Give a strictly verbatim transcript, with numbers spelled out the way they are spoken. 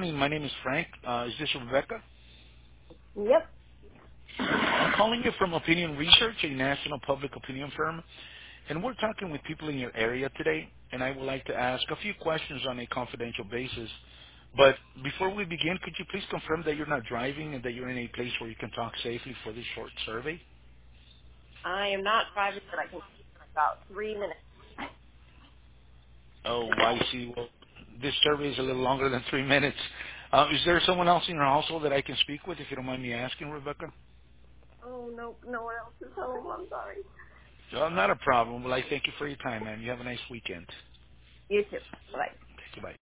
morning. My name is Frank. Uh, is this Rebecca? Yep. I'm calling you from Opinion Research, a national public opinion firm, and we're talking with people in your area today, and I would like to ask a few questions on a confidential basis. But before we begin, could you please confirm that you're not driving and that you're in a place where you can talk safely for this short survey? I am not driving, but I can about three minutes. Oh, I see. Well, this survey is a little longer than three minutes. Uh, is there someone else in your household that I can speak with, if you don't mind me asking, Rebecca? Oh, no, no one else is home. I'm sorry. Well, not a problem. Well, I thank you for your time, man. You have a nice weekend. You too. Bye. Goodbye.